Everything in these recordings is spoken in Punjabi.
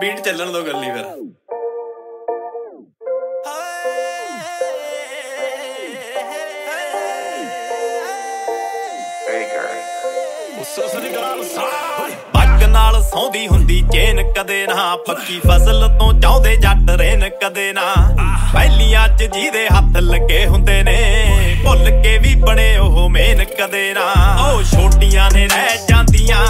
ਬੀਟ ਚੱਲਣ ਦੋ ਗੱਲੀ ਫਿਰ ਪੱਗ ਨਾਲ ਸੌਂਦੀ ਹੁੰਦੀ ਚੇਨ ਕਦੇ ਨਾ ਪੱਕੀ ਫਸਲ ਤੋਂ ਚਾਹੁੰਦੇ ਜੱਟ ਰੇਨ ਕਦੇ ਨਾ ਪਹਿਲੀਆਂ ਚ ਜਿਹਦੇ ਹੱਥ ਲੱਗੇ ਹੁੰਦੇ ਨੇ ਭੁੱਲ ਕੇ ਵੀ ਬਣੇ ਉਹ ਮੇਨ ਕਦੇ ਨਾ ਉਹ ਛੋਟੀਆਂ ਨੇ ਰਹਿ ਜਾਂਦੀਆਂ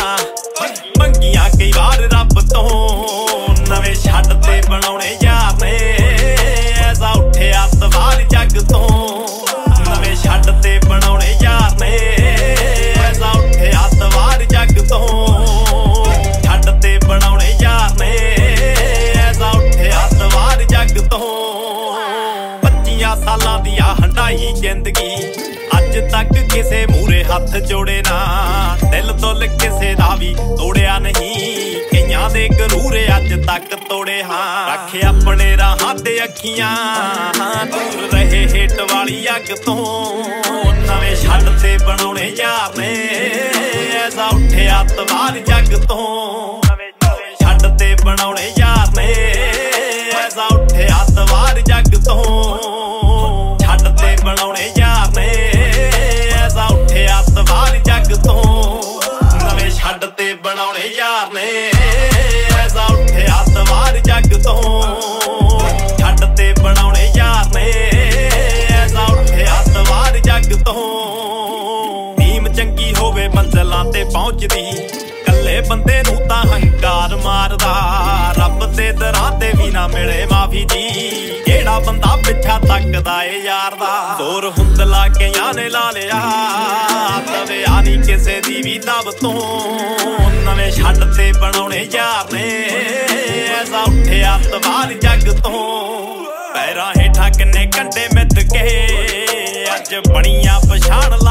ਮੰਗੀਆਂ ਕਈ ਵਾਰ ਰੱਬ ਤੋਂ ਨਵੇਂ ਛੱਡ ਤੇ ਬਣਾਉਣੇ ਯਾਰ ਨੇ ਐਸਾ ਉੱਠਿਆ ਸਵਾਲ ਜੱਗ ਤੋਂ ਨਵੇਂ ਛੱਡ ਤੇ ਬਣਾਉਣੇ ਯਾਰ ਨੇ ਐਸਾ ਉੱਠਿਆ ਸਵਾਲ ਜੱਗ ਤੋਂ ਛੱਡ ਤੇ ਬਣਾਉਣੇ ਯਾਰ ਨੇ ਐਸਾ ਉੱਠਿਆ ਸਵਾਲ ਜੱਗ ਤੋਂ 25 ਸਾਲਾਂ ਦੀ ਆ ਹੰਡਾਈ ਜ਼ਿੰਦਗੀ ਅੱਜ ਤੱਕ ਕਿਸੇ ਮੂਰੇ ਹੱਥ ਜੋੜੇ ਨਾ ਦਿਲ ਦੁੱਲ ਕਿਸੇ ਦਾ ਵੀ ਤੋੜਿਆ ਨਹੀਂ ਕਈਆਂ ਦੇ ਗਰੂਰੇ ਅੱਜ ਤੱਕ ਤੋੜੇ ਹਾਂ ਰੱਖ ਆਪਣੇ ਰਾਹਾਂ ਤੇ ਅੱਖੀਆਂ ਦੂਰ ਰਹੇ ਹੇਠ ਵਾਲੀ ਅੱਗ ਤੋਂ ਨਵੇਂ ਛੱਡ ਤੇ ਬਣਾਉਣੇ ਯਾਰ ਨੇ ਐਸਾ ਉੱਠਿਆ ਤਵਾਰ ਜੱਗ ਤੋਂ ਨਵੇਂ ਛੱਡ ਤੇ ਬਣਾਉਣੇ ਯਾਰ ਨੇ ਐਸਾ ਉੱਠਿਆ ਤਵਾਰ ਜੱਗ ਤੋਂ ਛੱਡ ਤੇ ਬਣਾਉਣੇ ਯਾਰ ਨੇ ਐਸਾ ਉੱਠਿਆ ਤਵਾਰ ਜੱਗ ਤੋਂ ਨਵੇਂ ਛੱਡ ਤੇ ਬਣਾਉਣੇ ਯਾਰ ਨੇ ਐਸਾ ਉੱਠਿਆ ਤਵਾਰ ਜੱਗ ਤੋਂ ਛੱਡ ਤੇ ਬਣਾਉਣੇ ਯਾਰ ਨੇ ਐਸਾ ਉੱਠਿਆ ਤਵਾਰ ਜੱਗ ਤੋਂ ਟੀਮ ਚੰਗੀ ਹੋਵੇ ਮੰਜ਼ਿਲਾਂ ਤੇ ਪਹੁੰਚਦੀ ਕੱਲੇ ਬੰਦੇ ਨੂੰ ਤਾਂ ਹੰਕਾਰ ਮਾਰਦਾ ਰੱਬ ਦੇ ਦਰਾਂ ਤੇ ਵੀ ਨਾ ਮਿਲੇ ਮਾਫੀ ਜੀ ਜਿਹੜਾ ਬੰਦਾ ਪਿੱਛਾ ਤੱਕਦਾ ਏ ਯਾਰ ਦਾ ਜ਼ੋਰ ਹੁੰਦਲਾ ਕਈਆਂ ਨੇ ਲਾ ਲਿਆ ਦਵਿਆ ਨੀ ਕਿਸੇ ਦੀ ਵੀ ਦਬ ਤੋਂ ਨਵੇਂ ਛੱਡ ਤੇ ਬਣਾਉਣੇ ਯਾਰ ਨੇ ਐਸਾ ਉੱਠਿਆ ਤਵਾਰ ਜੱਗ ਤੋਂ ਪੈਰਾਂ ਹੇਠਾਂ ਕਿੰਨੇ ਕੰਡੇ ਮਿੱਧ ਕੇ ਅੱਜ ਬਣੀਆਂ ਪਛਾਣ